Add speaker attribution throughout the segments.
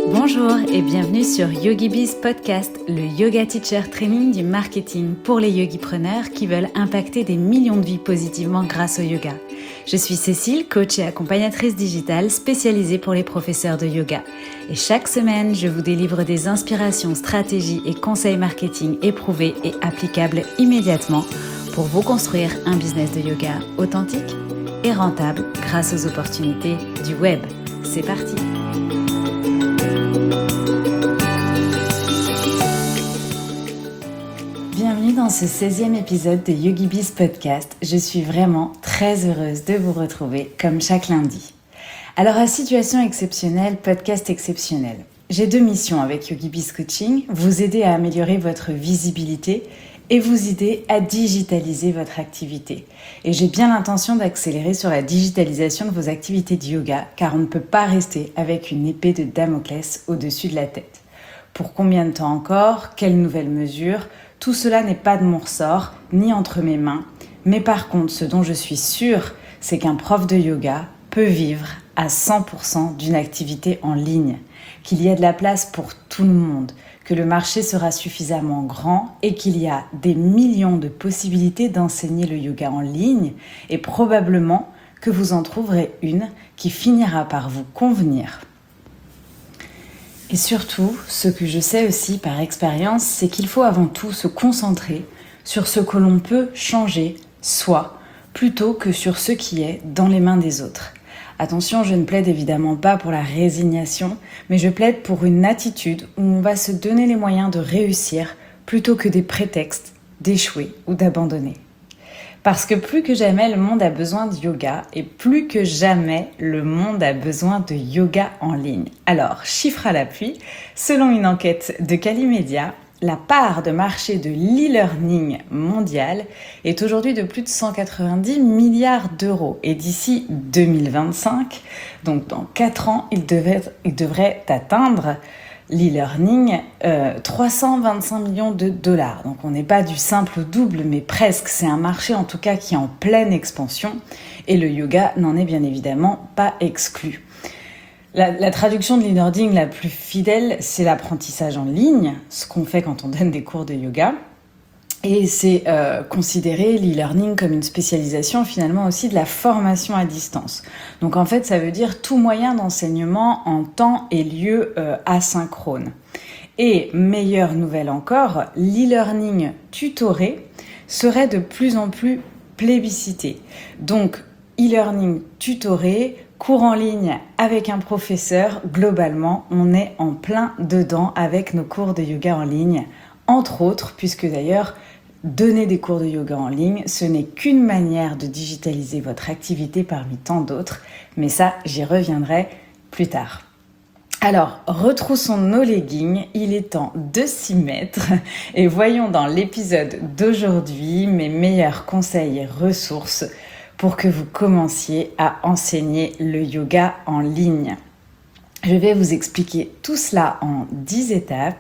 Speaker 1: Bonjour et bienvenue sur YogiBiz Podcast, le yoga teacher training du marketing pour les yogipreneurs qui veulent impacter des millions de vies positivement grâce au yoga. Je suis Cécile, coach et accompagnatrice digitale spécialisée pour les professeurs de yoga. Et chaque semaine, je vous délivre des inspirations, stratégies et conseils marketing éprouvés et applicables immédiatement pour vous construire un business de yoga authentique et rentable grâce aux opportunités du web. C'est parti! Bienvenue dans ce 16e épisode de YogiBiz Podcast. Je suis vraiment très heureuse de vous retrouver comme chaque lundi. Alors à situation exceptionnelle, podcast exceptionnel. J'ai 2 missions avec YogiBiz Coaching, vous aider à améliorer votre visibilité et vous aider à digitaliser votre activité. Et j'ai bien l'intention d'accélérer sur la digitalisation de vos activités de yoga car on ne peut pas rester avec une épée de Damoclès au-dessus de la tête. Pour combien de temps encore? Quelles nouvelles mesures? Tout cela n'est pas de mon ressort, ni entre mes mains. Mais par contre, ce dont je suis sûre, c'est qu'un prof de yoga peut vivre à 100% d'une activité en ligne, qu'il y a de la place pour tout le monde, que le marché sera suffisamment grand et qu'il y a des millions de possibilités d'enseigner le yoga en ligne et probablement que vous en trouverez une qui finira par vous convenir. Et surtout, ce que je sais aussi par expérience, c'est qu'il faut avant tout se concentrer sur ce que l'on peut changer soi, plutôt que sur ce qui est dans les mains des autres. Attention, je ne plaide évidemment pas pour la résignation, mais je plaide pour une attitude où on va se donner les moyens de réussir plutôt que des prétextes d'échouer ou d'abandonner. Parce que plus que jamais, le monde a besoin de yoga et plus que jamais, le monde a besoin de yoga en ligne. Alors, chiffre à l'appui, selon une enquête de Calimedia, la part de marché de l'e-learning mondial est aujourd'hui de plus de 190 milliards d'euros. Et d'ici 2025, donc dans 4 ans, il devrait atteindre l'e-learning 325 millions de dollars. Donc on n'est pas du simple double, mais presque. C'est un marché en tout cas qui est en pleine expansion et le yoga n'en est bien évidemment pas exclu. La traduction de l'e-learning la plus fidèle, c'est l'apprentissage en ligne, ce qu'on fait quand on donne des cours de yoga. Et c'est considérer l'e-learning comme une spécialisation finalement aussi de la formation à distance. Donc en fait, ça veut dire tout moyen d'enseignement en temps et lieu asynchrone. Et meilleure nouvelle encore, l'e-learning tutoré serait de plus en plus plébiscité. Donc e-learning tutoré, cours en ligne avec un professeur, globalement, on est en plein dedans avec nos cours de yoga en ligne. Entre autres, puisque d'ailleurs, donner des cours de yoga en ligne, ce n'est qu'une manière de digitaliser votre activité parmi tant d'autres, mais ça, j'y reviendrai plus tard. Alors, retroussons nos leggings, il est temps de s'y mettre et voyons dans l'épisode d'aujourd'hui mes meilleurs conseils et ressources pour que vous commenciez à enseigner le yoga en ligne. Je vais vous expliquer tout cela en 10 étapes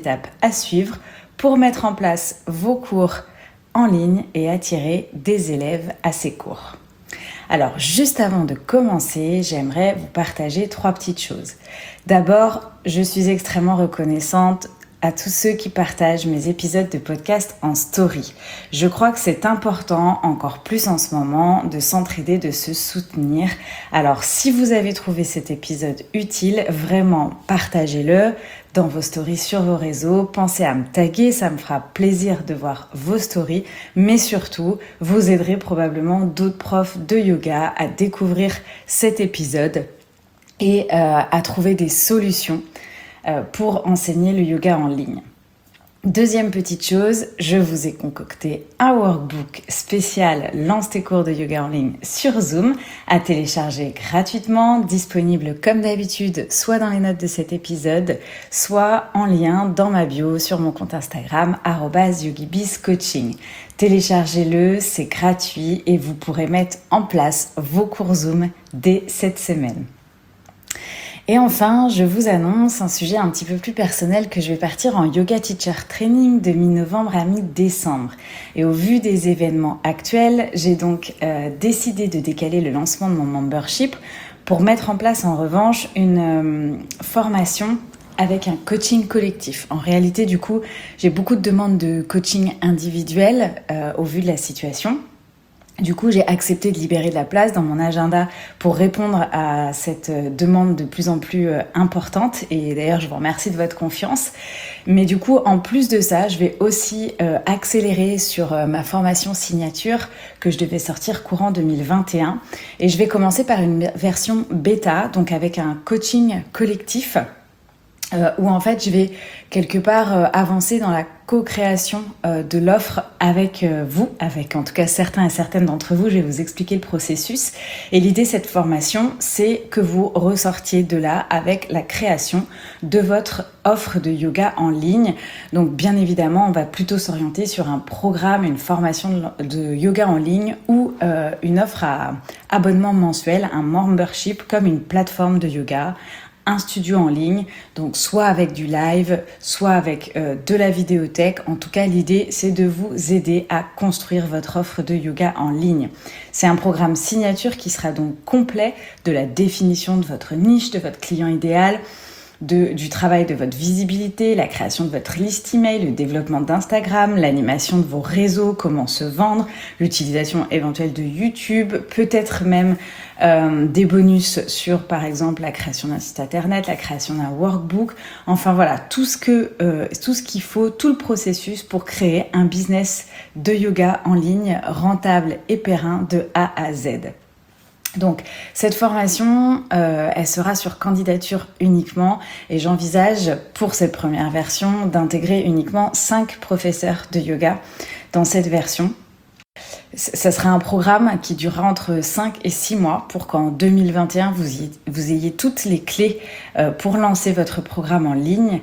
Speaker 1: à suivre pour mettre en place vos cours en ligne et attirer des élèves à ces cours. Alors, juste avant de commencer, j'aimerais vous partager 3 petites choses. D'abord, je suis extrêmement reconnaissante à tous ceux qui partagent mes épisodes de podcast en story. Je crois que c'est important, encore plus en ce moment, de s'entraider, de se soutenir. Alors, si vous avez trouvé cet épisode utile, vraiment partagez-le dans vos stories sur vos réseaux. Pensez à me taguer, ça me fera plaisir de voir vos stories. Mais surtout, vous aiderez probablement d'autres profs de yoga à découvrir cet épisode et à trouver des solutions pour enseigner le yoga en ligne. Deuxième petite chose, je vous ai concocté un workbook spécial Lance tes cours de yoga en ligne sur Zoom à télécharger gratuitement, disponible comme d'habitude soit dans les notes de cet épisode, soit en lien dans ma bio sur mon compte Instagram @yogibizcoaching. Téléchargez-le, c'est gratuit et vous pourrez mettre en place vos cours Zoom dès cette semaine. Et enfin, je vous annonce un sujet un petit peu plus personnel que je vais partir en yoga teacher training de mi-novembre à mi-décembre. Et au vu des événements actuels, j'ai donc décidé de décaler le lancement de mon membership pour mettre en place en revanche une formation avec un coaching collectif. En réalité, du coup, j'ai beaucoup de demandes de coaching individuel au vu de la situation. Du coup, j'ai accepté de libérer de la place dans mon agenda pour répondre à cette demande de plus en plus importante. Et d'ailleurs, je vous remercie de votre confiance. Mais du coup, en plus de ça, je vais aussi accélérer sur ma formation signature que je devais sortir courant 2021. Et je vais commencer par une version bêta, donc avec un coaching collectif. Où en fait je vais quelque part avancer dans la co-création de l'offre avec vous, avec en tout cas certains et certaines d'entre vous. Je vais vous expliquer le processus. Et l'idée de cette formation, c'est que vous ressortiez de là avec la création de votre offre de yoga en ligne. Donc bien évidemment, on va plutôt s'orienter sur un programme, une formation de yoga en ligne ou une offre à abonnement mensuel, un membership comme une plateforme de yoga, un studio en ligne, donc soit avec du live, soit avec de la vidéothèque. En tout cas, l'idée, c'est de vous aider à construire votre offre de yoga en ligne. C'est un programme signature qui sera donc complet de la définition de votre niche, de votre client idéal, du travail de votre visibilité, la création de votre liste email, le développement d'Instagram, l'animation de vos réseaux, comment se vendre, l'utilisation éventuelle de YouTube, peut-être même des bonus sur par exemple la création d'un site internet, la création d'un workbook, enfin voilà, tout ce qu'il faut, tout le processus pour créer un business de yoga en ligne rentable et périn de A à Z. Donc cette formation, elle sera sur candidature uniquement et j'envisage pour cette première version d'intégrer uniquement 5 professeurs de yoga dans cette version. Ça sera un programme qui durera entre 5 et 6 mois pour qu'en 2021, vous ayez toutes les clés pour lancer votre programme en ligne.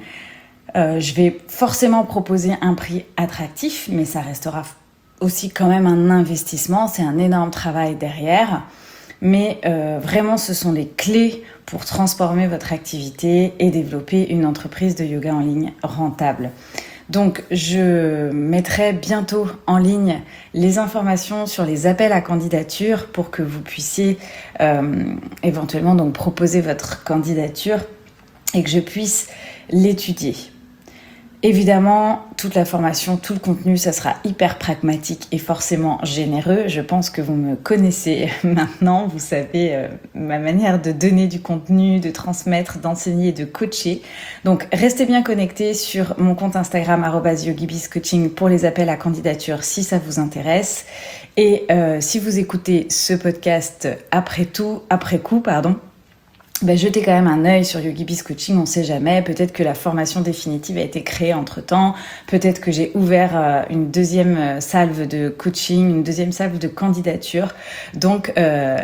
Speaker 1: Je vais forcément proposer un prix attractif, mais ça restera aussi quand même un investissement. C'est un énorme travail derrière. Mais vraiment, ce sont les clés pour transformer votre activité et développer une entreprise de yoga en ligne rentable. Donc, je mettrai bientôt en ligne les informations sur les appels à candidature pour que vous puissiez éventuellement donc proposer votre candidature et que je puisse l'étudier. Évidemment, toute la formation, tout le contenu, ça sera hyper pragmatique et forcément généreux. Je pense que vous me connaissez maintenant, vous savez ma manière de donner du contenu, de transmettre, d'enseigner et de coacher. Donc, restez bien connectés sur mon compte Instagram @yogibiscoaching pour les appels à candidature si ça vous intéresse. Et si vous écoutez ce podcast après coup, jetez quand même un œil sur YogiBiz Coaching, on sait jamais. Peut-être que la formation définitive a été créée entre-temps. Peut-être que j'ai ouvert une deuxième salve de coaching, une deuxième salve de candidature. Donc,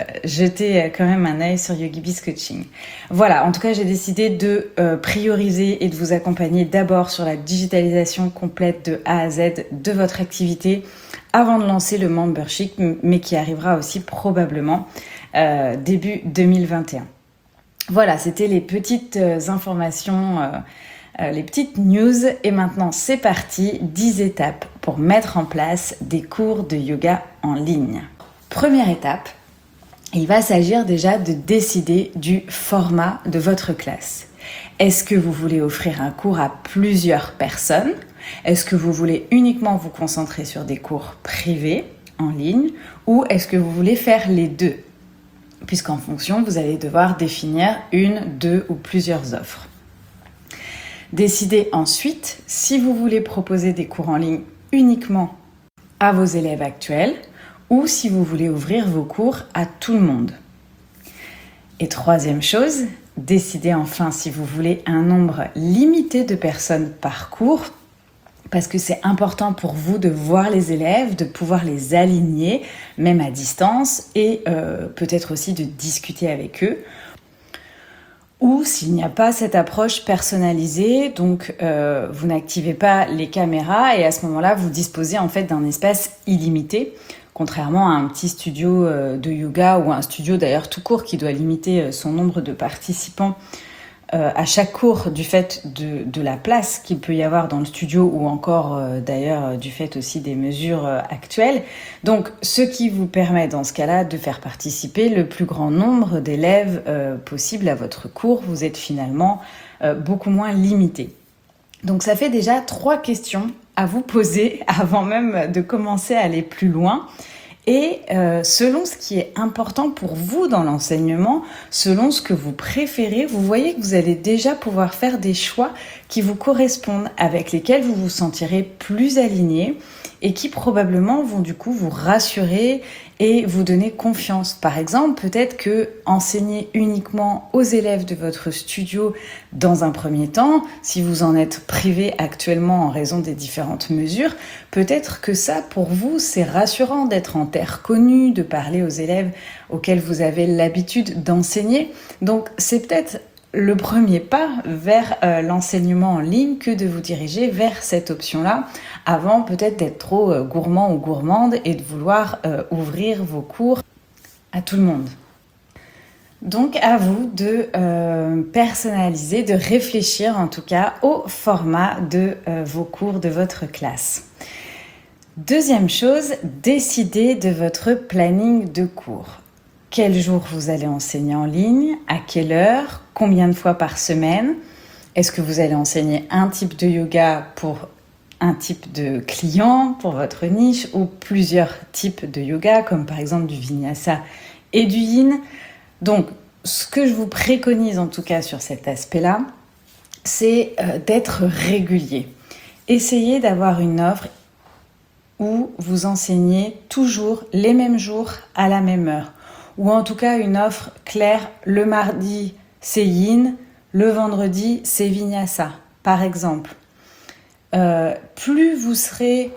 Speaker 1: jetez quand même un œil sur YogiBiz Coaching. Voilà, en tout cas, j'ai décidé de prioriser et de vous accompagner d'abord sur la digitalisation complète de A à Z de votre activité avant de lancer le membership, mais qui arrivera aussi probablement début 2021. Voilà, c'était les petites informations, les petites news. Et maintenant, c'est parti, 10 étapes pour mettre en place des cours de yoga en ligne. Première étape, il va s'agir déjà de décider du format de votre classe. Est-ce que vous voulez offrir un cours à plusieurs personnes ? Est-ce que vous voulez uniquement vous concentrer sur des cours privés en ligne ? Ou est-ce que vous voulez faire les deux ? Puisqu'en fonction, vous allez devoir définir une, deux ou plusieurs offres. Décidez ensuite si vous voulez proposer des cours en ligne uniquement à vos élèves actuels ou si vous voulez ouvrir vos cours à tout le monde. Et troisième chose, décidez enfin si vous voulez un nombre limité de personnes par cours, parce que c'est important pour vous de voir les élèves, de pouvoir les aligner, même à distance, et peut-être aussi de discuter avec eux. Ou s'il n'y a pas cette approche personnalisée, donc vous n'activez pas les caméras et à ce moment-là, vous disposez en fait d'un espace illimité, contrairement à un petit studio de yoga ou un studio d'ailleurs tout court qui doit limiter son nombre de participants à chaque cours du fait de la place qu'il peut y avoir dans le studio ou encore d'ailleurs du fait aussi des mesures actuelles. Donc ce qui vous permet dans ce cas-là de faire participer le plus grand nombre d'élèves possible à votre cours. Vous êtes finalement beaucoup moins limité. Donc ça fait déjà 3 questions à vous poser avant même de commencer à aller plus loin. Et selon ce qui est important pour vous dans l'enseignement, selon ce que vous préférez, vous voyez que vous allez déjà pouvoir faire des choix qui vous correspondent, avec lesquels vous vous sentirez plus aligné et qui probablement vont du coup vous rassurer et vous donner confiance. Par exemple, peut-être que enseigner uniquement aux élèves de votre studio dans un premier temps, si vous en êtes privé actuellement en raison des différentes mesures, peut-être que ça, pour vous, c'est rassurant d'être en terre connue, de parler aux élèves auxquels vous avez l'habitude d'enseigner. Donc, c'est peut-être le premier pas vers l'enseignement en ligne que de vous diriger vers cette option-là, avant peut-être d'être trop gourmand ou gourmande et de vouloir ouvrir vos cours à tout le monde. Donc à vous de personnaliser, de réfléchir en tout cas au format de vos cours de votre classe. Deuxième chose, décidez de votre planning de cours. Quel jour vous allez enseigner en ligne, à quelle heure, combien de fois par semaine. Est-ce que vous allez enseigner un type de yoga pour un type de client, pour votre niche, ou plusieurs types de yoga, comme par exemple du vinyasa et du yin. Donc, ce que je vous préconise en tout cas sur cet aspect-là, c'est d'être régulier. Essayez d'avoir une offre où vous enseignez toujours les mêmes jours à la même heure. Ou en tout cas une offre claire, le mardi c'est yin, le vendredi c'est vinyasa, par exemple. Plus vous serez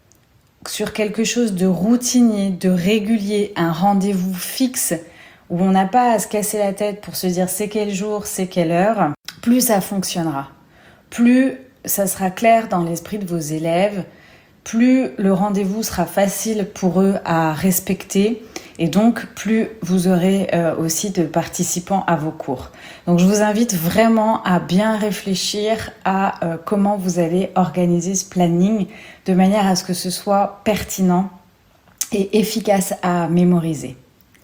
Speaker 1: sur quelque chose de routinier, de régulier, un rendez-vous fixe, où on n'a pas à se casser la tête pour se dire c'est quel jour, c'est quelle heure, plus ça fonctionnera. Plus ça sera clair dans l'esprit de vos élèves, plus le rendez-vous sera facile pour eux à respecter et donc plus vous aurez aussi de participants à vos cours. Donc je vous invite vraiment à bien réfléchir à comment vous allez organiser ce planning de manière à ce que ce soit pertinent et efficace à mémoriser.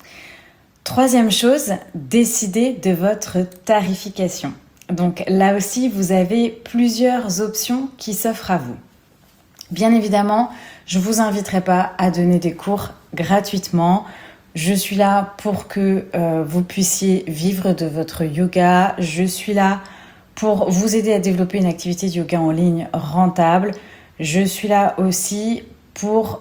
Speaker 1: Troisième chose, décidez de votre tarification. Donc là aussi, vous avez plusieurs options qui s'offrent à vous. Bien évidemment, je ne vous inviterai pas à donner des cours gratuitement. Je suis là pour que vous puissiez vivre de votre yoga. Je suis là pour vous aider à développer une activité de yoga en ligne rentable. Je suis là aussi pour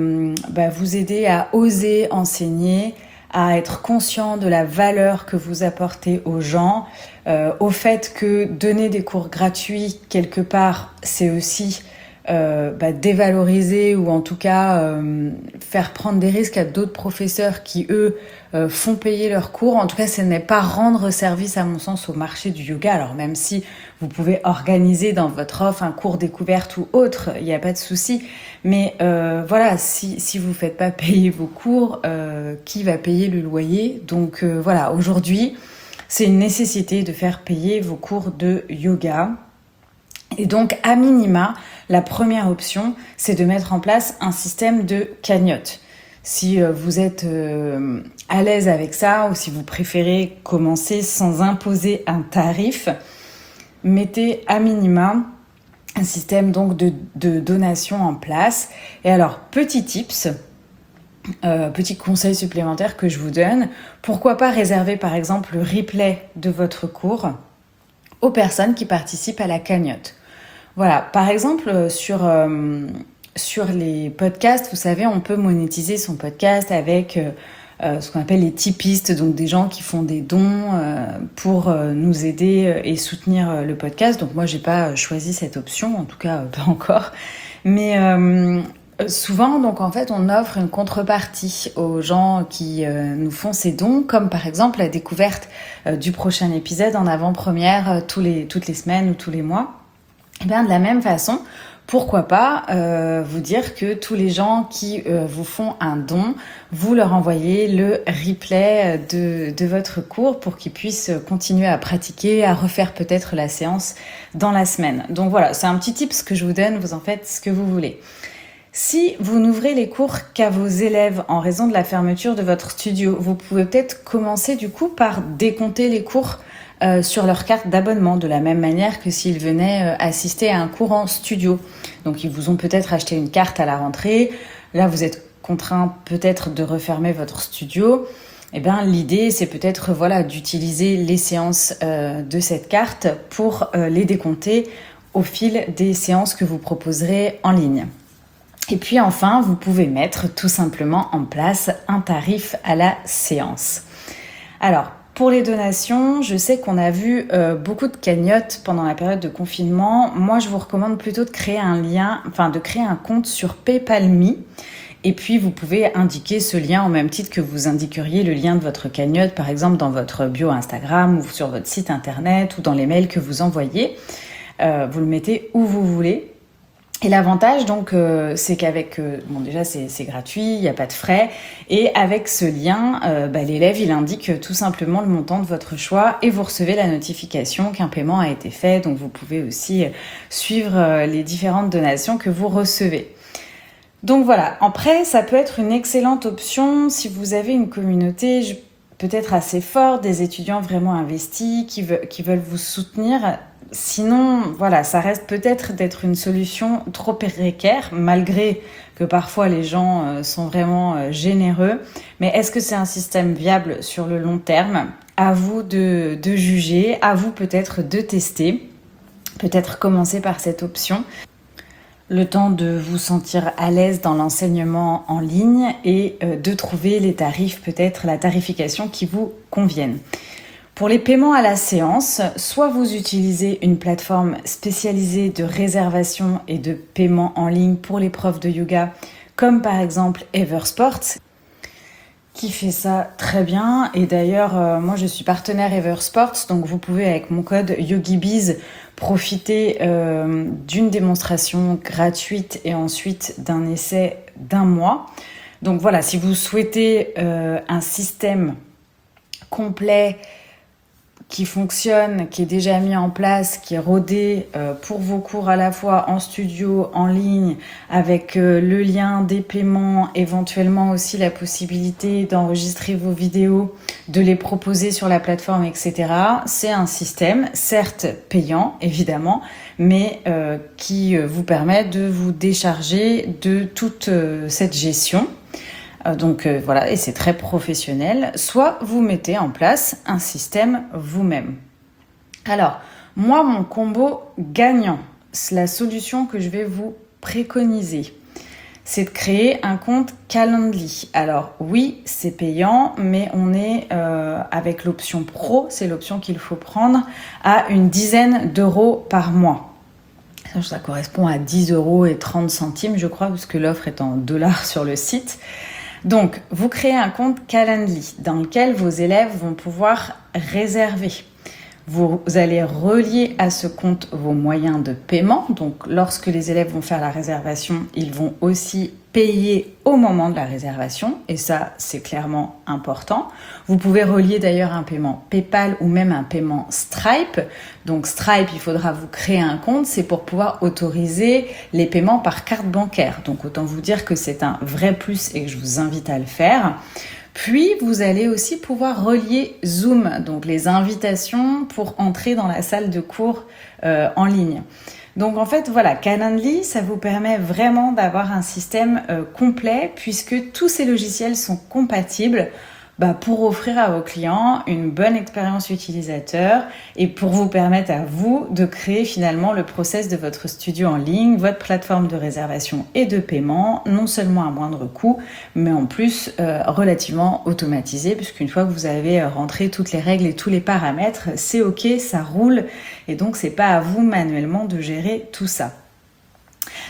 Speaker 1: vous aider à oser enseigner, à être conscient de la valeur que vous apportez aux gens, au fait que donner des cours gratuits, quelque part, c'est aussi dévaloriser ou en tout cas faire prendre des risques à d'autres professeurs qui, eux, font payer leurs cours. En tout cas, ce n'est pas rendre service, à mon sens, au marché du yoga. Alors même si vous pouvez organiser dans votre offre un cours découverte ou autre, il n'y a pas de souci. Mais voilà, si vous ne faites pas payer vos cours, qui va payer le loyer? Donc voilà, aujourd'hui, c'est une nécessité de faire payer vos cours de yoga. Et donc, à minima, la première option, c'est de mettre en place un système de cagnotte. Si vous êtes à l'aise avec ça ou si vous préférez commencer sans imposer un tarif, mettez à minima un système donc de donation en place. Et alors, petit tips, petit conseil supplémentaire que je vous donne, pourquoi pas réserver par exemple le replay de votre cours aux personnes qui participent à la cagnotte. Voilà, par exemple, sur les podcasts, vous savez, on peut monétiser son podcast avec ce qu'on appelle les tipistes, donc des gens qui font des dons pour nous aider et soutenir le podcast. Donc moi, j'ai pas choisi cette option, en tout cas pas encore. Mais souvent, donc en fait, on offre une contrepartie aux gens qui nous font ces dons, comme par exemple la découverte du prochain épisode en avant-première toutes les semaines ou tous les mois. Et bien de la même façon, pourquoi pas vous dire que tous les gens qui vous font un don, vous leur envoyez le replay de votre cours pour qu'ils puissent continuer à pratiquer, à refaire peut-être la séance dans la semaine. Donc voilà, c'est un petit tips que je vous donne, vous en faites ce que vous voulez. Si vous n'ouvrez les cours qu'à vos élèves en raison de la fermeture de votre studio, vous pouvez peut-être commencer du coup par décompter les cours sur leur carte d'abonnement, de la même manière que s'ils venaient assister à un cours en studio. Donc ils vous ont peut-être acheté une carte à la rentrée, là vous êtes contraint peut-être de refermer votre studio. Eh bien, l'idée c'est peut-être d'utiliser les séances de cette carte pour les décompter au fil des séances que vous proposerez en ligne. Et puis enfin, vous pouvez mettre tout simplement en place un tarif à la séance. Alors, pour les donations, je sais qu'on a vu beaucoup de cagnottes pendant la période de confinement. Moi, je vous recommande plutôt de créer un compte sur PayPal.me. Et puis, vous pouvez indiquer ce lien au même titre que vous indiqueriez le lien de votre cagnotte, par exemple dans votre bio Instagram ou sur votre site internet ou dans les mails que vous envoyez. Vous le mettez où vous voulez. Et l'avantage, donc, c'est qu'avec... déjà, c'est gratuit, il n'y a pas de frais. Et avec ce lien, l'élève, il indique tout simplement le montant de votre choix et vous recevez la notification qu'un paiement a été fait. Donc, vous pouvez aussi suivre les différentes donations que vous recevez. Donc, voilà. Après, ça peut être une excellente option si vous avez une communauté peut-être assez forte, des étudiants vraiment investis qui veulent vous soutenir. Sinon, ça reste peut-être d'être une solution trop précaire, malgré que parfois les gens sont vraiment généreux. Mais est-ce que c'est un système viable sur le long terme ? À vous de juger, à vous peut-être de tester. Peut-être commencer par cette option. Le temps de vous sentir à l'aise dans l'enseignement en ligne et de trouver les tarifs, peut-être la tarification qui vous conviennent. Pour les paiements à la séance, soit vous utilisez une plateforme spécialisée de réservation et de paiement en ligne pour les profs de yoga, comme par exemple Eversports, qui fait ça très bien. Et d'ailleurs, moi je suis partenaire Eversports, donc vous pouvez avec mon code YogiBiz profiter d'une démonstration gratuite et ensuite d'un essai d'1 mois. Donc voilà, si vous souhaitez un système complet qui fonctionne, qui est déjà mis en place, qui est rodé pour vos cours à la fois en studio, en ligne, avec le lien des paiements, éventuellement aussi la possibilité d'enregistrer vos vidéos, de les proposer sur la plateforme, etc. C'est un système, certes payant, évidemment, mais qui vous permet de vous décharger de toute cette gestion. Et c'est très professionnel. Soit vous mettez en place un système vous-même. Alors, moi, mon combo gagnant, la solution que je vais vous préconiser, c'est de créer un compte Calendly. Alors oui, c'est payant, mais on est avec l'option Pro, c'est l'option qu'il faut prendre, à une dizaine d'euros par mois. Ça correspond à 10,30 €, je crois, parce que l'offre est en dollars sur le site. Donc, vous créez un compte Calendly dans lequel vos élèves vont pouvoir réserver. Vous allez relier à ce compte vos moyens de paiement. Donc, lorsque les élèves vont faire la réservation, ils vont aussi payer au moment de la réservation. Et ça, c'est clairement important. Vous pouvez relier d'ailleurs un paiement PayPal ou même un paiement Stripe. Donc, Stripe, il faudra vous créer un compte. C'est pour pouvoir autoriser les paiements par carte bancaire. Donc, autant vous dire que c'est un vrai plus et que je vous invite à le faire. Puis, vous allez aussi pouvoir relier Zoom, donc les invitations pour entrer dans la salle de cours en ligne. Donc en fait, Calendly, ça vous permet vraiment d'avoir un système complet puisque tous ces logiciels sont compatibles pour offrir à vos clients une bonne expérience utilisateur et pour vous permettre à vous de créer finalement le process de votre studio en ligne, votre plateforme de réservation et de paiement, non seulement à moindre coût, mais en plus relativement automatisé, puisqu'une fois que vous avez rentré toutes les règles et tous les paramètres, c'est ok, ça roule, et donc c'est pas à vous manuellement de gérer tout ça.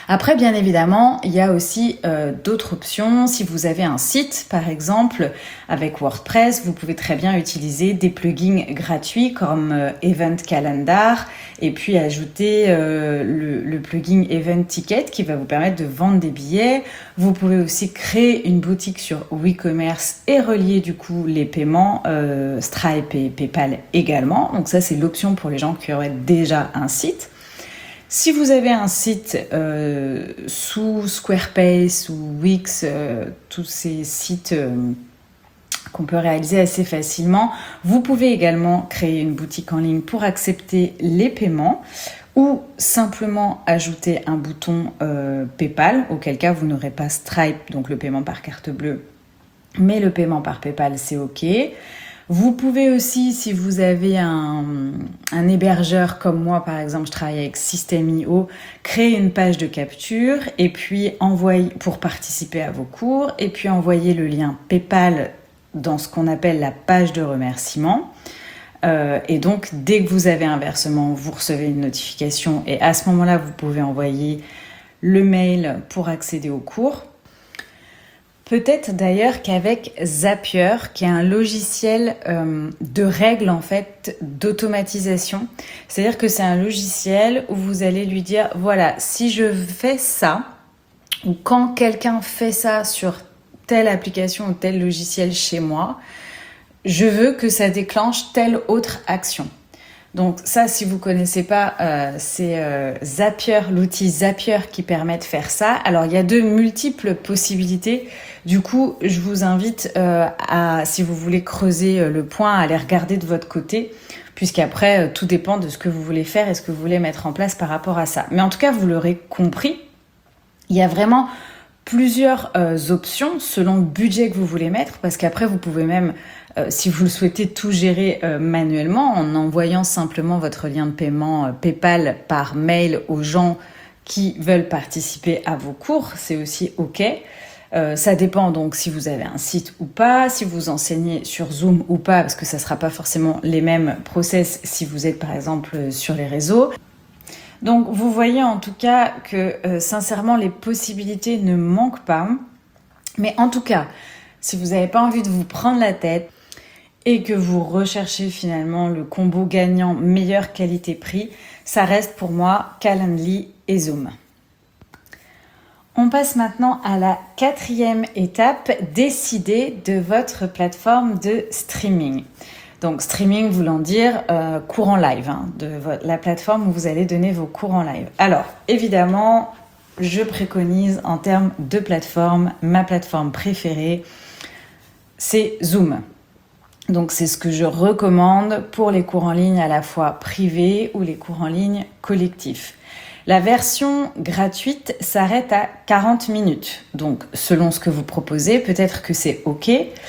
Speaker 1: Après, bien évidemment, il y a aussi d'autres options. Si vous avez un site, par exemple, avec WordPress, vous pouvez très bien utiliser des plugins gratuits comme Event Calendar et puis ajouter le plugin Event Ticket qui va vous permettre de vendre des billets. Vous pouvez aussi créer une boutique sur WooCommerce et relier du coup les paiements Stripe et PayPal également. Donc ça, c'est l'option pour les gens qui auraient déjà un site. Si vous avez un site sous Squarespace ou Wix, tous ces sites qu'on peut réaliser assez facilement, vous pouvez également créer une boutique en ligne pour accepter les paiements ou simplement ajouter un bouton PayPal, auquel cas vous n'aurez pas Stripe, donc le paiement par carte bleue, mais le paiement par PayPal, c'est OK. Vous pouvez aussi, si vous avez un hébergeur comme moi, par exemple, je travaille avec System.io, créer une page de capture et puis envoyer pour participer à vos cours et puis envoyer le lien PayPal dans ce qu'on appelle la page de remerciement. Et donc, dès que vous avez un versement, vous recevez une notification et à ce moment-là, vous pouvez envoyer le mail pour accéder au cours. Peut-être d'ailleurs qu'avec Zapier, qui est un logiciel de règles en fait d'automatisation, c'est-à-dire que c'est un logiciel où vous allez lui dire voilà, si je fais ça ou quand quelqu'un fait ça sur telle application ou tel logiciel chez moi, je veux que ça déclenche telle autre action. Donc ça, si vous connaissez pas, c'est Zapier, l'outil Zapier qui permet de faire ça. Alors il y a de multiples possibilités. Du coup, je vous invite à, si vous voulez creuser le point, à aller regarder de votre côté, puisqu'après tout dépend de ce que vous voulez faire et ce que vous voulez mettre en place par rapport à ça. Mais en tout cas, vous l'aurez compris, il y a vraiment plusieurs options selon le budget que vous voulez mettre, parce qu'après vous pouvez même si vous le souhaitez tout gérer manuellement en envoyant simplement votre lien de paiement PayPal par mail aux gens qui veulent participer à vos cours, c'est aussi OK. Ça dépend donc si vous avez un site ou pas, si vous enseignez sur Zoom ou pas, parce que ça ne sera pas forcément les mêmes process si vous êtes par exemple sur les réseaux. Donc vous voyez en tout cas que sincèrement les possibilités ne manquent pas. Mais en tout cas, si vous n'avez pas envie de vous prendre la tête, et que vous recherchez finalement le combo gagnant meilleure qualité-prix, ça reste pour moi Calendly et Zoom. On passe maintenant à la 4e étape, décider de votre plateforme de streaming. Donc streaming voulant dire cours en live, la plateforme où vous allez donner vos cours en live. Alors évidemment, je préconise en termes de plateforme, ma plateforme préférée, c'est Zoom. Donc c'est ce que je recommande pour les cours en ligne à la fois privés ou les cours en ligne collectifs. La version gratuite s'arrête à 40 minutes. Donc selon ce que vous proposez, peut-être que c'est OK.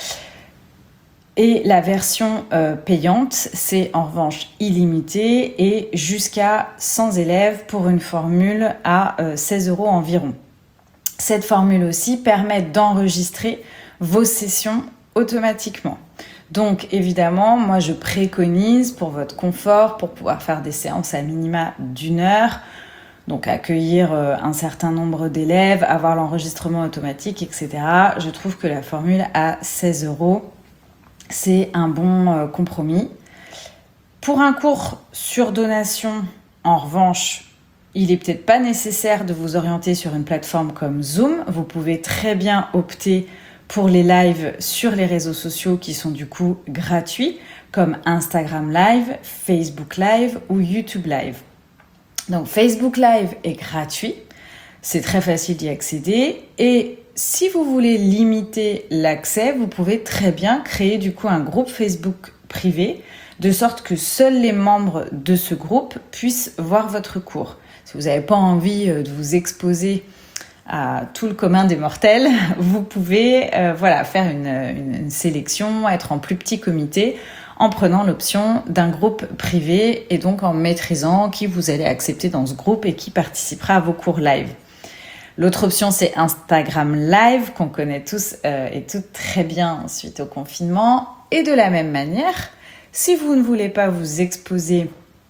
Speaker 1: Et la version payante, c'est en revanche illimité et jusqu'à 100 élèves pour une formule à 16 € environ. Cette formule aussi permet d'enregistrer vos sessions automatiquement. Donc évidemment, moi je préconise pour votre confort, pour pouvoir faire des séances à minima d'1 heure, donc accueillir un certain nombre d'élèves, avoir l'enregistrement automatique, etc. Je trouve que la formule à 16 €, c'est un bon compromis. Pour un cours sur donation, en revanche, il n'est peut-être pas nécessaire de vous orienter sur une plateforme comme Zoom. Vous pouvez très bien opter pour les lives sur les réseaux sociaux qui sont du coup gratuits, comme Instagram Live, Facebook Live ou YouTube Live. Donc Facebook Live est gratuit, c'est très facile d'y accéder et si vous voulez limiter l'accès, vous pouvez très bien créer du coup un groupe Facebook privé de sorte que seuls les membres de ce groupe puissent voir votre cours. Si vous n'avez pas envie de vous exposer à tout le commun des mortels, vous pouvez faire une sélection, être en plus petit comité en prenant l'option d'un groupe privé et donc en maîtrisant qui vous allez accepter dans ce groupe et qui participera à vos cours live. L'autre option, c'est Instagram Live, qu'on connaît tous et toutes très bien suite au confinement. Et de la même manière, si vous ne voulez pas vous exposer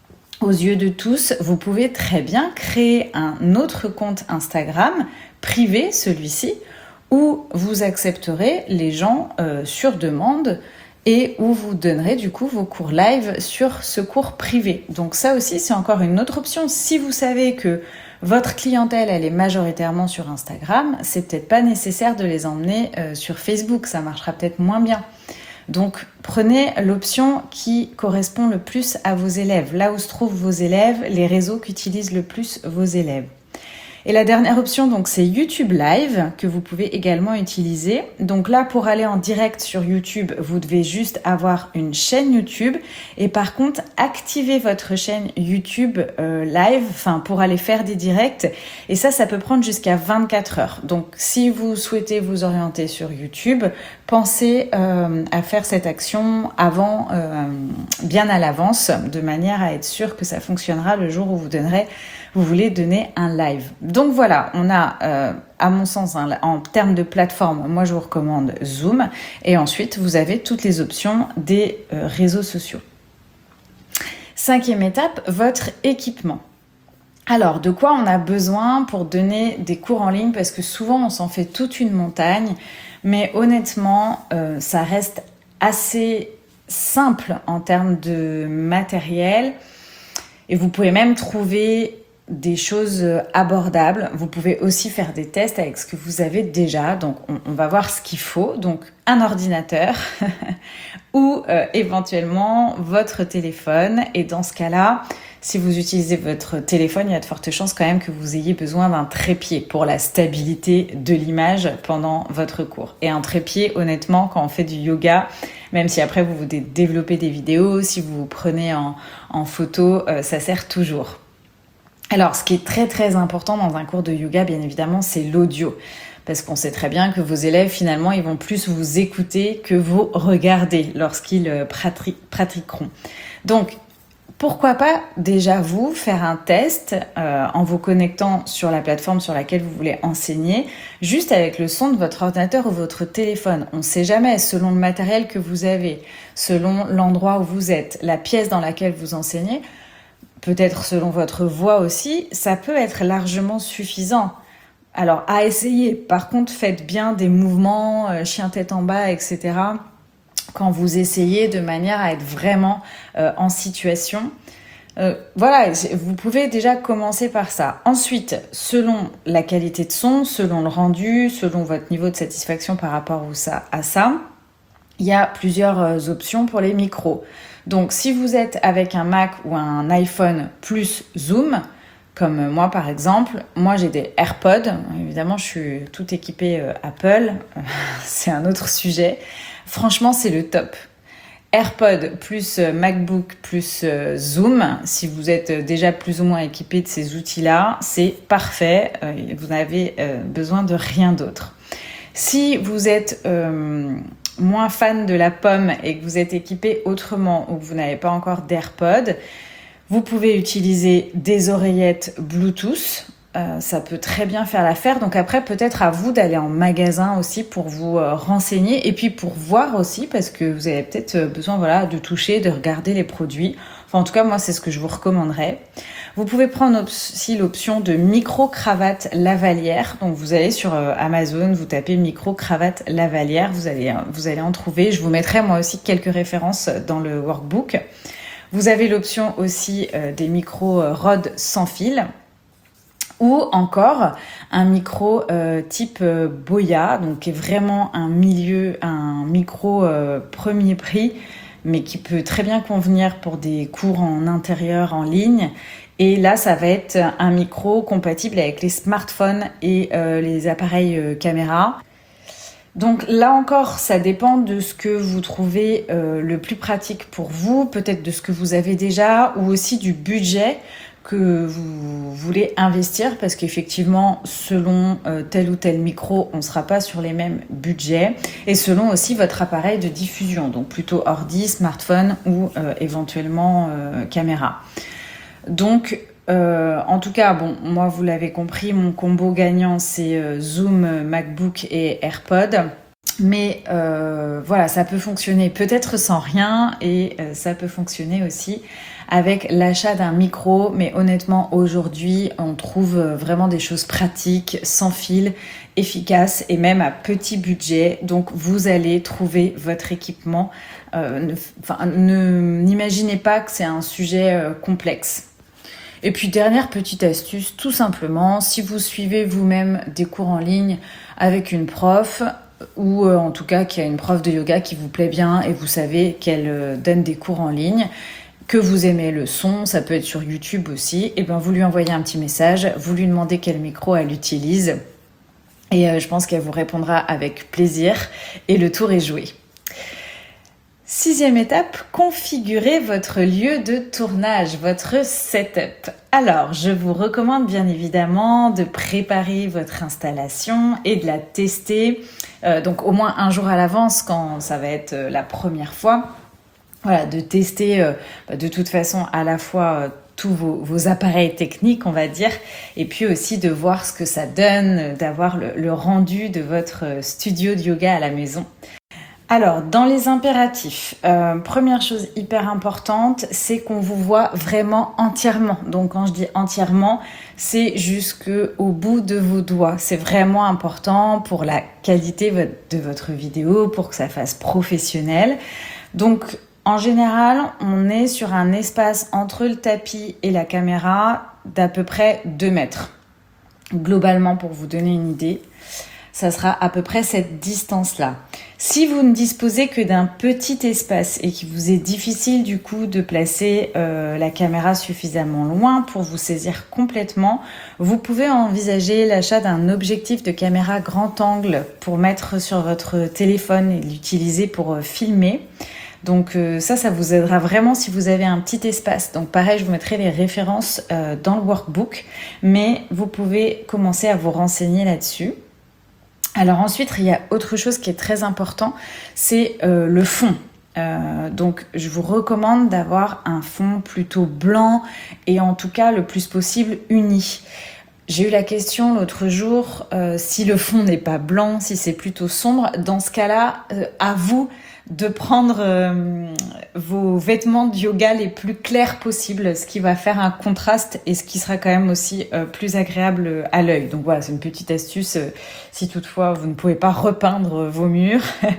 Speaker 1: aux yeux de tous, vous pouvez très bien créer un autre compte Instagram, privé celui-ci, où vous accepterez les gens sur demande et où vous donnerez du coup vos cours live sur ce cours privé. Donc ça aussi, c'est encore une autre option. Si vous savez que votre clientèle, elle est majoritairement sur Instagram, c'est peut-être pas nécessaire de les emmener sur Facebook, ça marchera peut-être moins bien. Donc prenez l'option qui correspond le plus à vos élèves, là où se trouvent vos élèves, les réseaux qu'utilisent le plus vos élèves. Et la dernière option, donc, c'est YouTube Live, que vous pouvez également utiliser. Donc là, pour aller en direct sur YouTube, vous devez juste avoir une chaîne YouTube. Et par contre, activez votre chaîne YouTube Live, pour aller faire des directs. Et ça peut prendre jusqu'à 24 heures. Donc, si vous souhaitez vous orienter sur YouTube, pensez à faire cette action avant, bien à l'avance, de manière à être sûr que ça fonctionnera le jour où vous voulez donner un live. Donc voilà, on a, à mon sens, en termes de plateforme, moi je vous recommande Zoom. Et ensuite, vous avez toutes les options des réseaux sociaux. 5e étape, votre équipement. Alors, de quoi on a besoin pour donner des cours en ligne? Parce que souvent, on s'en fait toute une montagne. Mais honnêtement, ça reste assez simple en termes de matériel. Et vous pouvez même trouver des choses abordables. Vous pouvez aussi faire des tests avec ce que vous avez déjà. Donc, on va voir ce qu'il faut. Donc, un ordinateur ou éventuellement votre téléphone. Et dans ce cas-là, si vous utilisez votre téléphone, il y a de fortes chances quand même que vous ayez besoin d'un trépied pour la stabilité de l'image pendant votre cours. Et un trépied, honnêtement, quand on fait du yoga, même si après vous développez des vidéos, si vous vous prenez en photo, ça sert toujours. Alors, ce qui est très très important dans un cours de yoga, bien évidemment, c'est l'audio. Parce qu'on sait très bien que vos élèves, finalement, ils vont plus vous écouter que vous regarder lorsqu'ils pratiqueront. Donc, pourquoi pas déjà vous faire un test en vous connectant sur la plateforme sur laquelle vous voulez enseigner, juste avec le son de votre ordinateur ou votre téléphone. On ne sait jamais, selon le matériel que vous avez, selon l'endroit où vous êtes, la pièce dans laquelle vous enseignez, peut-être selon votre voix aussi, ça peut être largement suffisant. Alors, à essayer. Par contre, faites bien des mouvements, chien tête en bas, etc., quand vous essayez de manière à être vraiment en situation. Voilà, vous pouvez déjà commencer par ça. Ensuite, selon la qualité de son, selon le rendu, selon votre niveau de satisfaction par rapport à ça, il y a plusieurs options pour les micros. Donc, si vous êtes avec un Mac ou un iPhone plus Zoom, comme moi par exemple, moi j'ai des AirPods, évidemment je suis tout équipée Apple, c'est un autre sujet. Franchement, c'est le top. AirPods plus MacBook plus Zoom, si vous êtes déjà plus ou moins équipé de ces outils-là, c'est parfait. Vous n'avez besoin de rien d'autre. Si vous êtes moins fan de la pomme et que vous êtes équipé autrement ou que vous n'avez pas encore d'AirPods, vous pouvez utiliser des oreillettes Bluetooth. Ça peut très bien faire l'affaire. Donc après, peut-être à vous d'aller en magasin aussi pour vous renseigner et puis pour voir aussi parce que vous avez peut-être besoin de toucher, de regarder les produits. Enfin, en tout cas, moi, c'est ce que je vous recommanderais. Vous pouvez prendre aussi l'option de micro-cravate lavalière. Donc, vous allez sur Amazon, vous tapez micro-cravate lavalière. Vous allez en trouver. Je vous mettrai moi aussi quelques références dans le workbook. Vous avez l'option aussi des micro-rods sans fil. Ou encore un micro type Boya, donc qui est vraiment un micro premier prix, mais qui peut très bien convenir pour des cours en intérieur, en ligne. Et là, ça va être un micro compatible avec les smartphones et les appareils caméra. Donc là encore, ça dépend de ce que vous trouvez le plus pratique pour vous, peut-être de ce que vous avez déjà, ou aussi du budget que vous voulez investir, parce qu'effectivement, selon tel ou tel micro, on ne sera pas sur les mêmes budgets, et selon aussi votre appareil de diffusion, donc plutôt ordi, smartphone ou éventuellement caméra. Donc, en tout cas, moi vous l'avez compris, mon combo gagnant c'est Zoom, MacBook et AirPods. Mais voilà, ça peut fonctionner peut-être sans rien et ça peut fonctionner aussi avec l'achat d'un micro. Mais honnêtement, aujourd'hui, on trouve vraiment des choses pratiques, sans fil, efficaces et même à petit budget. Donc, vous allez trouver votre équipement. N'imaginez pas que c'est un sujet complexe. Et puis, dernière petite astuce, tout simplement, si vous suivez vous-même des cours en ligne avec une prof, ou en tout cas qu'il y a une prof de yoga qui vous plaît bien et vous savez qu'elle donne des cours en ligne, que vous aimez le son, ça peut être sur YouTube aussi, et bien vous lui envoyez un petit message, vous lui demandez quel micro elle utilise et je pense qu'elle vous répondra avec plaisir et le tour est joué. 6e étape, configurez votre lieu de tournage, votre setup. Alors, je vous recommande bien évidemment de préparer votre installation et de la tester, donc au moins un jour à l'avance quand ça va être la première fois. Voilà, de tester de toute façon à la fois tous vos appareils techniques, on va dire, et puis aussi de voir ce que ça donne, d'avoir le rendu de votre studio de yoga à la maison. Alors, dans les impératifs, première chose hyper importante, c'est qu'on vous voit vraiment entièrement. Donc, quand je dis entièrement, c'est jusqu'au bout de vos doigts. C'est vraiment important pour la qualité de votre vidéo, pour que ça fasse professionnel. Donc, en général, on est sur un espace entre le tapis et la caméra d'à peu près 2 mètres. Globalement, pour vous donner une idée, ça sera à peu près cette distance-là. Si vous ne disposez que d'un petit espace et qu'il vous est difficile du coup de placer la caméra suffisamment loin pour vous saisir complètement, vous pouvez envisager l'achat d'un objectif de caméra grand angle pour mettre sur votre téléphone et l'utiliser pour filmer. Donc ça vous aidera vraiment si vous avez un petit espace. Donc pareil, je vous mettrai les références dans le workbook, mais vous pouvez commencer à vous renseigner là-dessus. Alors ensuite, il y a autre chose qui est très important, c'est le fond. Donc je vous recommande d'avoir un fond plutôt blanc et en tout cas le plus possible uni. J'ai eu la question l'autre jour, si le fond n'est pas blanc, si c'est plutôt sombre, dans ce cas-là, à vous de prendre vos vêtements de yoga les plus clairs possibles, ce qui va faire un contraste et ce qui sera quand même aussi plus agréable à l'œil. Donc voilà, c'est une petite astuce si toutefois vous ne pouvez pas repeindre vos murs.